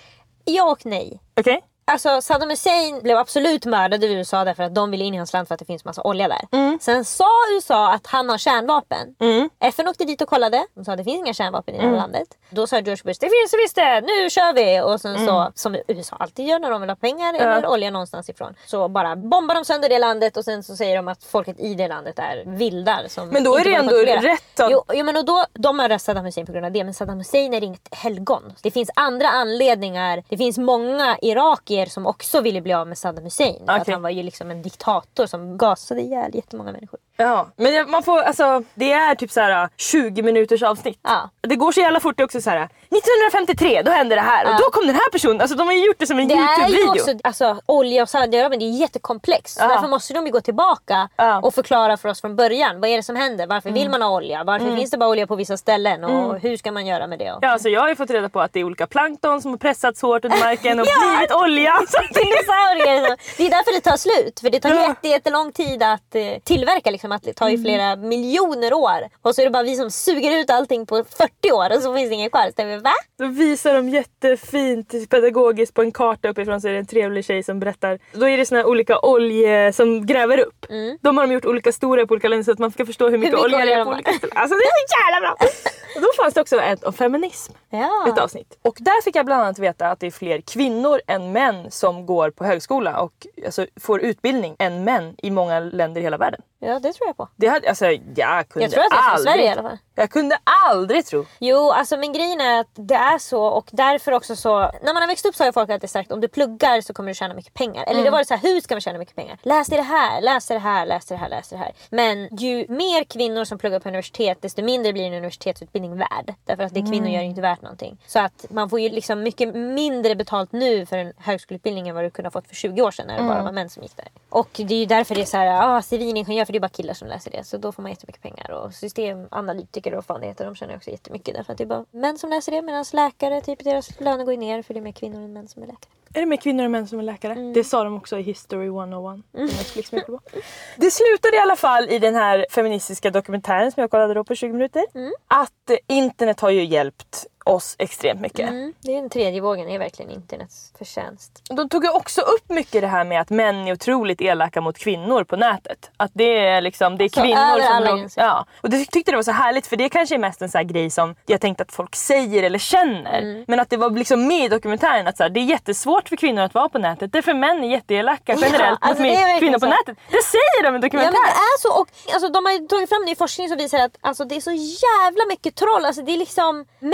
Ja och nej. Okej? Alltså Saddam Hussein blev absolut mördad i U S A därför att de ville in i hans land för att det finns massa olja där. Mm. Sen sa U S A att han har kärnvapen. F N åkte dit och kollade. De sa att det finns inga kärnvapen i det här Mm. landet. Då sa George Bush, det finns det visst det, nu kör vi. Och sen så, som U S A alltid gör när de vill ha pengar eller olja någonstans ifrån, så bara bombar de sönder det landet och sen så säger de att folket i det landet är vildar. Som Men då är inte det går att ändå kontrollera. rätt att- Jo, jo men och då, de mördar Saddam Hussein på grund av det, men Saddam Hussein är inget helgon. Det finns andra anledningar. Det finns många irakier som också ville bli av med Saddam Hussein. För att Okej. han var ju liksom en diktator som gasade ihjäl jättemånga människor. Ja, men det- man får, alltså, det är typ så här tjugo minuters avsnitt. Ja. Det går så jävla fort, det är också så här. nittonhundrafemtiotre, då hände det här och Ja. då kom den här personen. Alltså de har ju gjort det som en Det är ju YouTube-video. också, alltså olja och Saudiarabien, det är jättekomplext. Så Ja. därför måste de ju gå tillbaka Ja. och förklara för oss från början. Vad är det som händer? Varför vill man ha olja? Varför finns det bara olja på vissa ställen? Och hur ska man göra med det? Och... Ja, alltså jag har ju fått reda på att det är olika plankton som har pressats hårt under marken och blivit olja. Så att det är Dinosaurier. Det är därför det tar slut. För det tar Ja. jätte, jättelång tid att eh, tillverka. Liksom, att det tar ju flera miljoner år. Och så är det bara vi som suger ut allting på fyrtio år. Och så finns det inget kvar. Så tänker vi, va? Då visar de jättefint pedagogiskt på en karta uppifrån, så är det en trevlig tjej som berättar. Då är det såna här olika olje som gräver upp. De har de gjort olika stora på olika länder så att man ska förstå hur mycket, mycket olja det olja är de på har. olika ställen. Alltså det är så jävla bra! Och då fanns det också ett om feminism. Ja. Ett avsnitt. Och där fick jag bland annat veta att det är fler kvinnor än män som går på högskola och alltså, får utbildning än män i många länder i hela världen. Ja, det tror jag på. Det hade, alltså, jag kunde Jag tror att det är från aldrig, Sverige i alla fall. Jag kunde aldrig tro. Jo, alltså men grejen är att det är så, och därför också så, när man har växt upp så har ju folk alltid sagt om du pluggar så kommer du tjäna mycket pengar. Eller det var det så här, hur ska man tjäna mycket pengar? Läs det här, läs det här, läs det här, läs det här. Men ju mer kvinnor som pluggar på universitet, desto mindre blir en universitetsutbildning värd. Därför att det kvinnor gör inte värt någonting. Så att man får ju liksom mycket mindre betalt nu för en högskoleutbildning än vad du kunde ha fått för tjugo år sedan när det bara var män som gick där. Och det är ju därför det är så här, ah, civilingenjör, för det är bara killar som läser det. Så då får man jättemycket pengar. Och systemanalytiker och vad fan det heter, de tjänar också jättemycket. Därför att det är bara män som läser det, medan läkare, typ deras löner går ner för det är mer kvinnor än män som är läkare. Är det mer kvinnor och män som är läkare? Det sa de också i History etthundraett. Mm. Som Netflix med på. Det slutade i alla fall i den här feministiska dokumentären som jag kollade då på tjugo minuter. Mm. Att eh, internet har ju hjälpt oss extremt mycket. Mm, det är den tredje vågen, det är verkligen internets förtjänst. De tog ju också upp mycket det här med att män är otroligt elaka mot kvinnor på nätet. Att det är liksom, det är Alltså, kvinnor över som... alla låg- gränser. ja. Och det tyckte det var så härligt, för det kanske är mest en sån här grej som jag tänkte att folk säger eller känner. Mm. Men att det var liksom med i dokumentären att så här, det är jättesvårt för kvinnor att vara på nätet. Därför män är jätteelaka generellt alltså, mot det är verkligen kvinnor på så. nätet. Det säger de i Ja, men dokumentären. det är så, och alltså, de har ju tagit fram ny forskning som visar att alltså, det är så jävla mycket troll. Alltså, det är liksom män som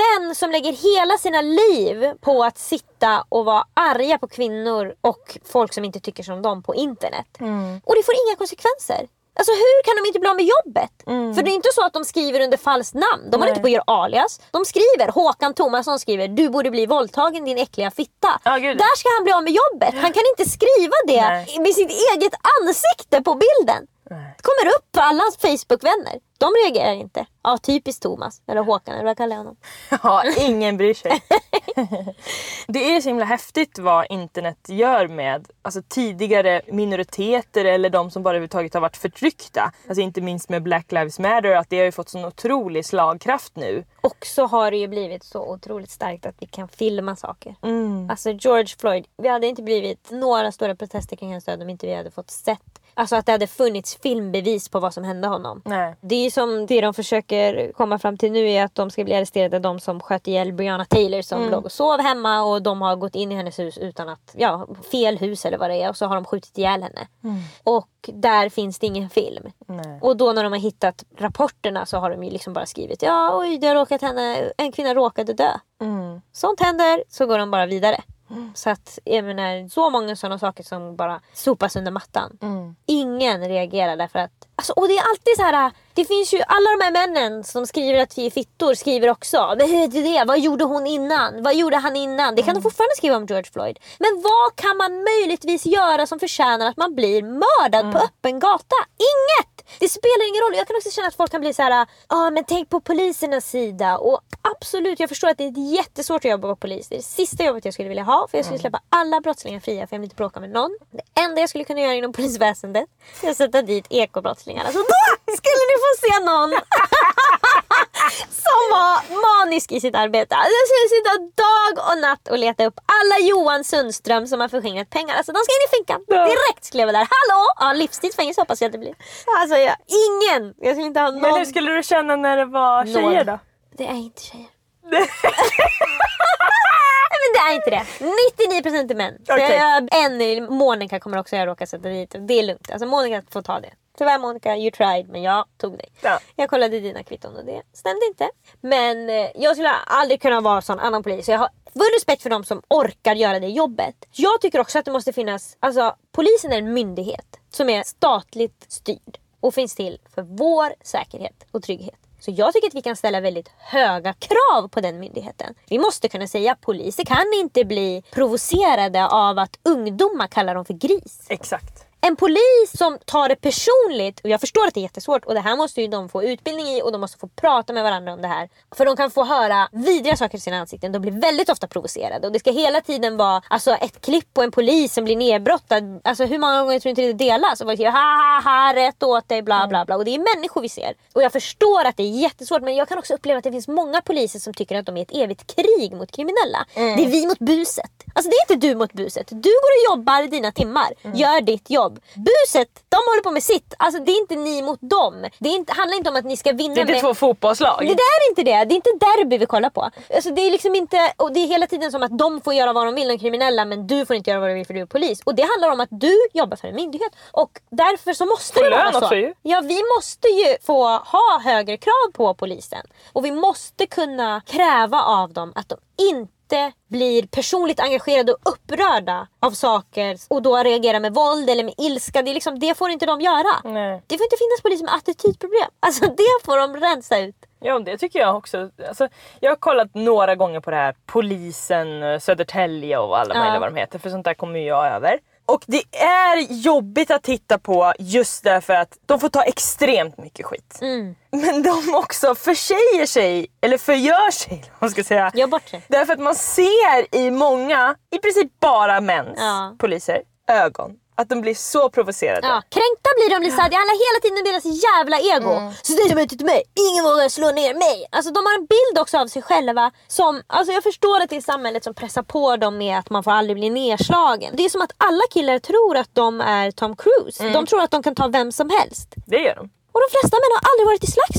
som lägger hela sina liv på att sitta och vara arga på kvinnor och folk som inte tycker som dem på internet. Mm. Och det får inga konsekvenser. Alltså hur kan de inte bli av med jobbet? Mm. För det är inte så att de skriver under falskt namn. De har inte på att göra alias. De skriver, Håkan Tomasson skriver, du borde bli våldtagen din äckliga fitta. Oh, där ska han bli av med jobbet. Han kan inte skriva det Nej. med sitt eget ansikte på bilden. Nej. Det kommer upp på alla hans Facebook-vänner. De reagerar inte. Ja, typiskt Thomas. Eller Håkan, eller vad kallar jag honom? Ja, ingen bryr sig. Det är så himla häftigt vad internet gör med alltså, tidigare minoriteter eller de som bara överhuvudtaget har varit förtryckta. Alltså inte minst med Black Lives Matter, att det har ju fått sån otrolig slagkraft nu. Och så har det ju blivit så otroligt starkt att vi kan filma saker. Mm. Alltså George Floyd, vi hade inte blivit några stora protester kring hans död om inte vi hade fått sett. Alltså att det hade funnits filmbevis på vad som hände honom. Nej. Det är ju som det de försöker komma fram till nu är att de ska bli arresterade, de som sköt ihjäl Breonna Taylor som mm. låg och sov hemma och de har gått in i hennes hus utan att, ja, fel hus eller vad det är, och så har de skjutit ihjäl henne. Mm. Och där finns det ingen film. Nej. Och då när de har hittat rapporterna så har de ju liksom bara skrivit, ja oj, det har råkat henne, en kvinna råkade dö. Mm. Sånt händer, så går de bara vidare. Mm. Så att jag menar, så många sådana saker som bara sopas under mattan. Mm. Ingen reagerar därför att alltså, och det är alltid så här. Det finns ju alla de här männen som skriver att vi är fittor skriver också. Men hur är det? Vad gjorde hon innan? Vad gjorde han innan? Det kan mm. de fortfarande skriva om George Floyd. Men vad kan man möjligtvis göra som förtjänar att man blir mördad mm. på öppen gata? Inget! Det spelar ingen roll. Jag kan också känna att folk kan bli så här, ja ah, men tänk på polisernas sida. Och absolut, jag förstår att det är jättesvårt att jobba på polis. Det är det sista jobbet jag skulle vilja ha. För jag skulle släppa alla brottslingar fria, för jag vill inte bråka med någon. Det enda jag skulle kunna göra inom polisväsendet är att sätta dit ekobrottslingarna. Så då skulle ni få se någon som var manisk i sitt arbete. Jag skulle sitta dag och natt och leta upp alla Johan Sundström som har förskingrat pengar. Alltså de ska in i finkan. Direkt skulle jag vara där. Hallå! Ja, livstidsfängelse hoppas jag att det blir. Alltså jag, ingen. Jag skulle inte ha någon. Men hur skulle du känna när det var tjejer då? Det är inte tjejer. Men det är inte det. nittionio procent är män. Okay. Så jag, en Monica kommer också jag råka sätta dit. Det är lugnt. Alltså Monica får ta det. Tyvärr Monica, you tried, men jag tog dig. Ja. Jag kollade dina kvitton och det stämde inte. Men eh, jag skulle aldrig kunna vara sån annan polis. Så jag har full respekt för de som orkar göra det jobbet. Jag tycker också att det måste finnas, alltså polisen är en myndighet som är statligt styrd och finns till för vår säkerhet och trygghet. Så jag tycker att vi kan ställa väldigt höga krav på den myndigheten. Vi måste kunna säga att poliser kan inte bli provocerade av att ungdomar kallar dem för gris. Exakt. En polis som tar det personligt, och jag förstår att det är jättesvårt, och det här måste ju de få utbildning i och de måste få prata med varandra om det här. För de kan få höra vidriga saker i sina ansikten, de blir väldigt ofta provocerade och det ska hela tiden vara alltså, ett klipp på en polis som blir nedbrottad. Alltså hur många gånger tror inte det delas? Och bara säger ha ha ha, rätt åt dig, bla bla bla. Och det är människor vi ser. Och jag förstår att det är jättesvårt, men jag kan också uppleva att det finns många poliser som tycker att de är ett evigt krig mot kriminella. Mm. Det är vi mot buset. Alltså det är inte du mot buset. Du går och jobbar dina timmar, mm. gör ditt jobb. Buset, de håller på med sitt. Alltså det är inte ni mot dem. Det är inte, handlar inte om att ni ska vinna. Det är inte med... två fotbollslag. Det är inte det. Det är inte derby vi kollar på. Alltså det är liksom inte, och det är hela tiden som att de får göra vad de vill, de kriminella, men du får inte göra vad du vill för du är polis. Och det handlar om att du jobbar för en myndighet. Och därför så måste det vara så. Ju. Ja, vi måste ju få ha högre krav på polisen. Och vi måste kunna kräva av dem att de inte blir personligt engagerade och upprörda av saker och då reagerar med våld eller med ilska. Det, är liksom, det får inte de göra. Nej. Det får inte finnas polis med attitydproblem. Alltså det får de rensa ut. Ja, det tycker jag också. Alltså, jag har kollat några gånger på det här polisen, Södertälje och alla ja. möjliga vad de heter. För sånt där kommer jag över. Och det är jobbigt att titta på just därför att de får ta extremt mycket skit. Mm. Men de också försäger sig, eller förgör sig, man ska säga. Gör bort sig. Därför att man ser i många, i princip bara mäns ja. poliser, ögon. Att de blir så provocerade. Ja, kränkta blir de, blir så här, det handlar hela tiden om deras jävla ego. Mm. Så det är inte till mig, ingen vågar slå ner mig. Alltså de har en bild också av sig själva som, alltså jag förstår att det är samhället som pressar på dem med att man får aldrig bli nedslagen. Det är som att alla killar tror att de är Tom Cruise. Mm. De tror att de kan ta vem som helst. Det gör de. Och de flesta män har aldrig varit i slagsmål.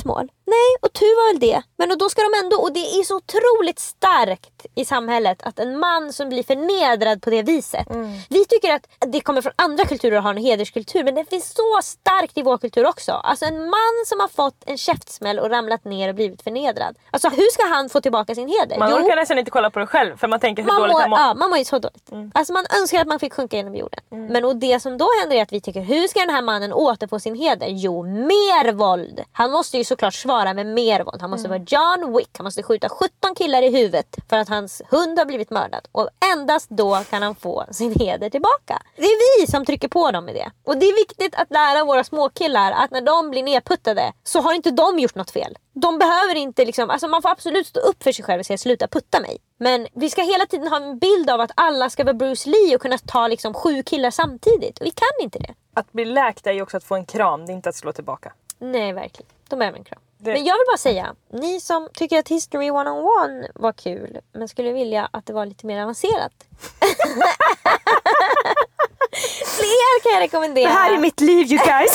Nej, och tur var väl det. Men och då ska de ändå, och det är så otroligt starkt i samhället att en man som blir förnedrad på det viset. Mm. Vi tycker att det kommer från andra kulturer att ha en hederskultur, men det finns så starkt i vår kultur också. Alltså en man som har fått en käftsmäll och ramlat ner och blivit förnedrad. Alltså hur ska han få tillbaka sin heder? Man jo, orkar nästan inte kolla på det själv för man tänker hur man dåligt mår, han mår. Ja, man mår ju så dåligt. Mm. Alltså man önskar att man fick sjunka genom jorden. Mm. Men och det som då händer är att vi tycker, hur ska den här mannen återfå sin heder? Jo, mer våld. Han måste ju såklart svara med mer våld. Han måste mm. vara John Wick. Han måste skjuta sjutton killar i huvudet för att hans hund har blivit mördad. Och endast då kan han få sin heder tillbaka. Det är vi som trycker på dem i det. Och det är viktigt att lära våra småkillar att när de blir nedputtade så har inte de gjort något fel. De behöver inte liksom, alltså man får absolut stå upp för sig själv och säga sluta putta mig. Men vi ska hela tiden ha en bild av att alla ska vara Bruce Lee och kunna ta liksom sju killar samtidigt. Och vi kan inte det. Att bli läkt är ju också att få en kram, det är inte att slå tillbaka. Nej, verkligen. De behöver en kram. Det... Men jag vill bara säga, ni som tycker att History one-on-one var kul men skulle vilja att det var lite mer avancerat. Fler kan jag rekommendera. Det här är mitt liv, you guys.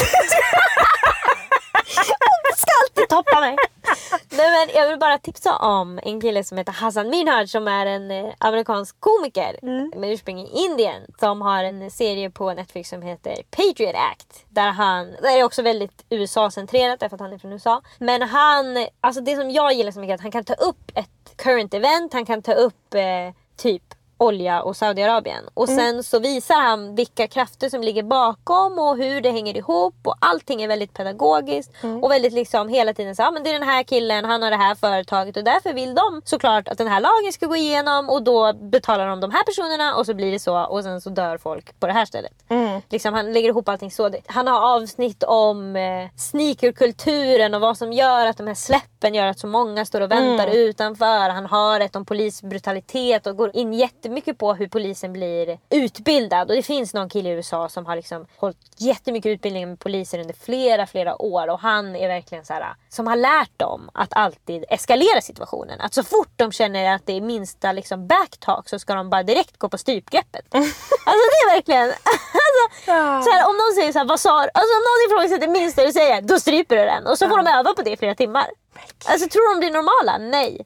Jag ska alltid toppa mig. Nej, men jag vill bara tipsa om en kille som heter Hassan Minhaj som är en eh, amerikansk komiker mm. med ursprung i Indien som har en serie på Netflix som heter Patriot Act där han, det är också väldigt U S A-centrerat därför att han är från U S A, men han, alltså det som jag gillar så mycket är att han kan ta upp ett current event, han kan ta upp eh, typ olja och Saudiarabien. Och sen mm. så visar han vilka krafter som ligger bakom och hur det hänger ihop. Och allting är väldigt pedagogiskt. Mm. Och väldigt liksom hela tiden så, ja, men det är den här killen, han har det här företaget. Och därför vill de såklart att den här lagen ska gå igenom. Och då betalar de de här personerna och så blir det så. Och sen så dör folk på det här stället. Mm. Liksom, han lägger ihop allting så. Han har avsnitt om eh, sneakerkulturen och vad som gör att de här släppen gör att så många står och väntar mm. utanför. Han har ett om polisbrutalitet och går in jättemycket mycket på hur polisen blir utbildad. Och det finns någon kille i U S A som har liksom hållit jättemycket utbildning med poliser under flera, flera år. Och han är verkligen så här, som har lärt dem att alltid eskalera situationen. Att så fort de känner att det är minsta liksom backtalk så ska de bara direkt gå på strypgreppet. Alltså det är verkligen... Alltså, så här, om någon säger så här, vad sa du? Alltså om någon ifrågasätter minsta du säger, då stryper du den. Och så får de öva på det i flera timmar. Alltså tror de blir normala? Nej.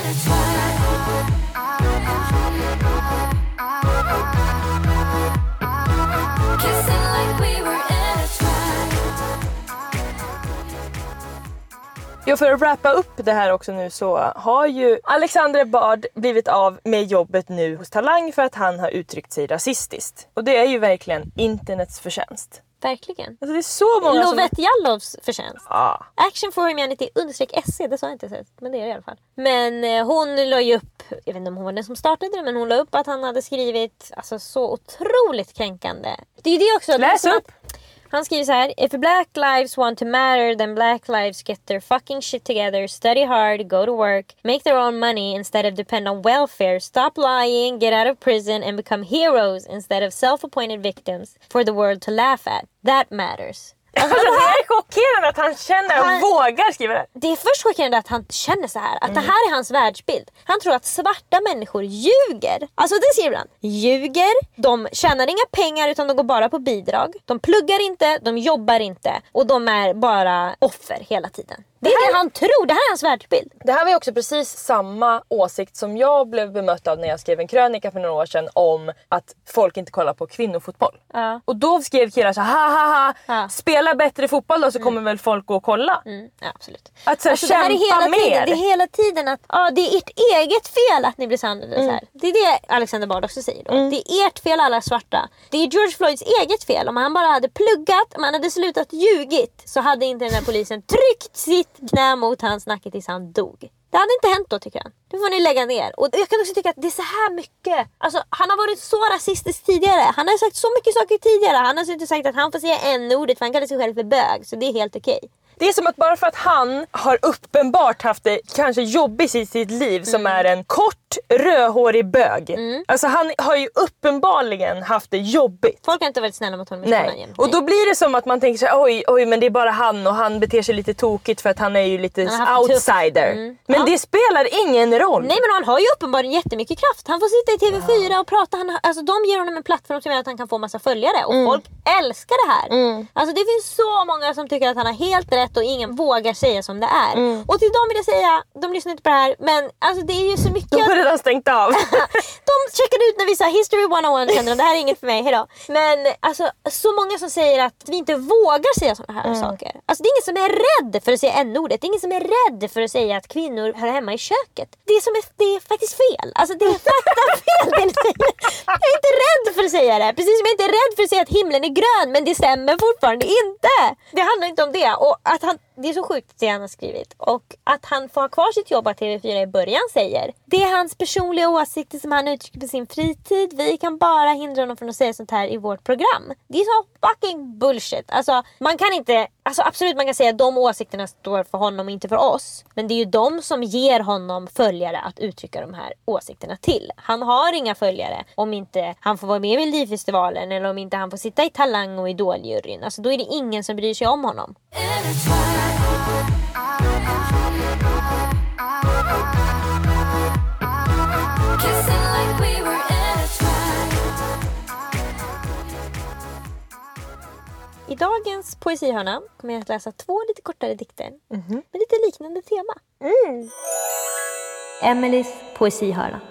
Ja, för att wrappa upp det här också nu så har ju Alexander Bard blivit av med jobbet nu hos Talang för att han har uttryckt sig rasistiskt. Och det är ju verkligen internets förtjänst. Verkligen. Alltså det är så många Lovette som... Jallovs förtjänst. Ah. Action for Humanity understreck S C, det sa jag inte sett, men det är det i alla fall. Men eh, hon la ju upp, jag vet inte om hon var den som startade det, men hon la upp att han hade skrivit alltså så otroligt kränkande. Det är ju det också. Läs upp! Att, han skriver så här: if black lives want to matter, then black lives get their fucking shit together, study hard, go to work, make their own money instead of depend on welfare, stop lying, get out of prison and become heroes instead of self-appointed victims for the world to laugh at. That matters. Alltså, det här är chockerande att han känner och han, vågar skriva det. Det är först chockerande att han känner så här. Att mm. det här är hans världsbild. Han tror att svarta människor ljuger. Alltså det skriver han. Ljuger. De tjänar inga pengar utan de går bara på bidrag. De pluggar inte, de jobbar inte. Och de är bara offer hela tiden. Det är det, här, det han tror, det här är hans världsbild. Det här var ju också precis samma åsikt som jag blev bemött av när jag skrev en krönika för några år sedan om att folk inte kollar på kvinnofotboll. Ja. Och då skrev killar så här, ha ha ha, ja. Spela bättre fotboll då så kommer mm. väl folk gå och kolla. Mm. Ja, absolut. Att så här, alltså, kämpa det här är hela mer. Tiden, det är hela tiden att ah, det är ert eget fel att ni blir sandade mm. så här. Det är det Alexander Bard också säger då. Mm. Det är ert fel alla svarta. Det är George Floyds eget fel. Om han bara hade pluggat, om han hade slutat ljugit så hade inte den här polisen tryckt sitt knä mot hans nacke tills han dog. Det hade inte hänt då tycker jag. Nu får ni lägga ner. Och jag kan också tycka att det är så här mycket. Alltså han har varit så rasistisk tidigare. Han har sagt så mycket saker tidigare. Han har inte sagt att han får säga en-ordet för han kallar sig själv för bög. Så det är helt okej. Det är som att bara för att han har uppenbart haft det kanske jobbigt i sitt liv mm. som är en kort rödhårig bög. Mm. Alltså han har ju uppenbarligen haft det jobbigt. Folk har inte varit snälla mot honom i Nej. jämt. Och då blir det som att man tänker sig, oj, oj, men det är bara han och han beter sig lite tokigt för att han är ju lite outsider. Mm. Men ja. Det spelar ingen roll. Nej, men han har ju uppenbarligen jättemycket kraft. Han får sitta i T V fyra ja. och prata. Han, alltså de ger honom en plattform som gör att han kan få massa följare. Och mm. folk älskar det här. Mm. Alltså det finns så många som tycker att han har helt rätt och ingen vågar säga som det är. Mm. Och till dem vill jag säga, de lyssnar inte på det här, men alltså det är ju så mycket... De har redan stängt av. De checkade ut när vi sa History one oh one, kände de, det här är inget för mig, hejdå. Men alltså så många som säger att vi inte vågar säga sådana här mm. saker. Alltså det är ingen som är rädd för att säga n-ordet. Det är ingen som är rädd för att säga att kvinnor hör hemma i köket. Det är, som är, det är faktiskt fel. Alltså det är faktafel. Jag är inte rädd för att säga det. Precis som jag inte är rädd för att säga att himlen är grön, men det stämmer fortfarande inte. Det handlar inte om det. Och att han, det är så sjukt det han har skrivit. Och att han får ha kvar sitt jobb att T V fyra i början säger. Det är hans personliga åsikter som han uttrycker på sin fritid. Vi kan bara hindra honom från att säga sånt här i vårt program. Det är så fucking bullshit. Alltså man kan inte, alltså absolut man kan säga att de åsikterna står för honom och inte för oss. Men det är ju de som ger honom följare att uttrycka de här åsikterna till. Han har inga följare om inte han får vara med i Melodifestivalen eller om inte han får sitta i Talang och Idoljuryn. Alltså då är det ingen som bryr sig om honom. I dagens poesihörna kommer jag att läsa två lite kortare dikter mm-hmm. med lite liknande tema. Mm. Emelies poesihörna.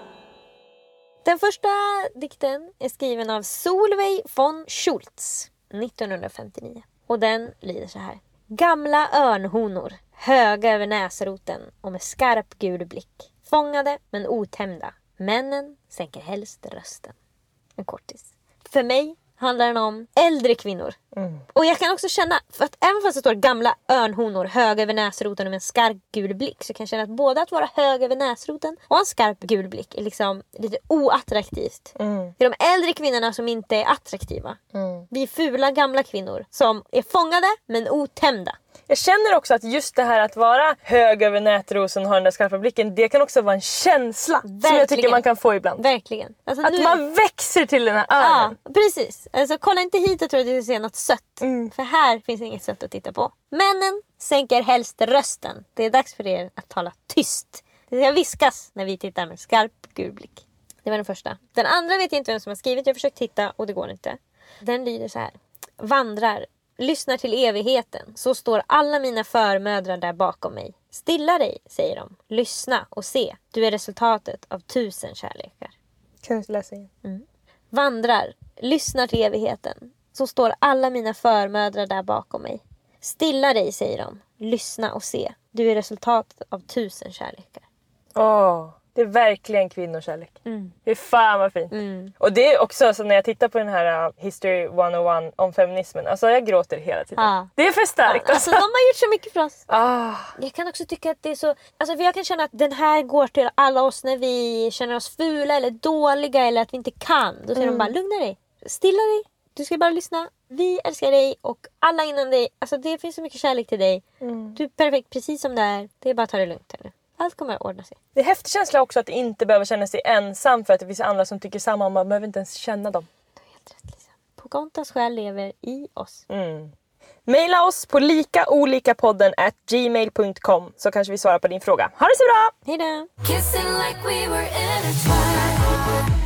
Den första dikten är skriven av Solveig von Schultz nittonhundrafemtionio. Och den lyder så här. Gamla örnhonor, höga över näsroten och med skarp gul blick. Fångade men otämda. Männen sänker helst rösten. En kortis. För mig handlar den om äldre kvinnor. Mm. Och jag kan också känna, för att även fast det står gamla örnhonor hög över näsroten och med en skarp gul blick, så kan jag känna att både att vara hög över näsroten och en skarp gul blick är liksom lite oattraktivt. Mm. Det är de äldre kvinnorna som inte är attraktiva. Mm. Vi är fula gamla kvinnor som är fångade men otämda. Jag känner också att just det här att vara hög över nätrosen och ha den där skarpa blicken, det kan också vara en känsla. Verkligen. Som jag tycker man kan få ibland. Verkligen. Alltså, att nu... man växer till den här örnen. Ja, precis. Alltså, kolla inte hit och tro att du ser något sött. Mm. För här finns inget sött att titta på. Männen sänker helst rösten. Det är dags för er att tala tyst. Det ska viskas när vi tittar med skarp gul blick. Det var den första. Den andra vet jag inte vem som har skrivit. Jag har försökt titta och det går inte. Den lyder så här. Vandrar. Lyssnar till evigheten, så står alla mina förmödrar där bakom mig. Stilla dig, säger de. Lyssna och se. Du är resultatet av tusen kärlekar. Kan du läsa igen? Mm. Vandrar. Lyssnar till evigheten, så står alla mina förmödrar där bakom mig. Stilla dig, säger de. Lyssna och se. Du är resultatet av tusen kärlekar. Åh. Oh. Det är verkligen kvinnokärlek. Mm. Det är fan vad fint. Mm. Och det är också så när jag tittar på den här uh, History one oh one om feminismen. Alltså jag gråter hela tiden. Ah. Det är för starkt. Ah, alltså de har gjort så mycket för oss. Ah. Jag kan också tycka att det är så... Alltså för jag kan känna att den här går till alla oss när vi känner oss fula eller dåliga eller att vi inte kan. Då säger mm. de bara, lugna dig. Stilla dig. Du ska bara lyssna. Vi älskar dig och alla innan dig. Alltså det finns så mycket kärlek till dig. Mm. Du är perfekt precis som du är. Det är bara att ta det lugnt här nu. Allt kommer att ordna sig. Det är häftig känsla också att inte behöva känna sig ensam för att det finns andra som tycker samma och man behöver inte ens känna dem. Det är helt rätt, Lisa. Pocahontas själ lever i oss. Mm. Maila oss på likaolikapodden at gmail dot com så kanske vi svarar på din fråga. Ha det så bra! Hej då! Kissing like we were in a twilight.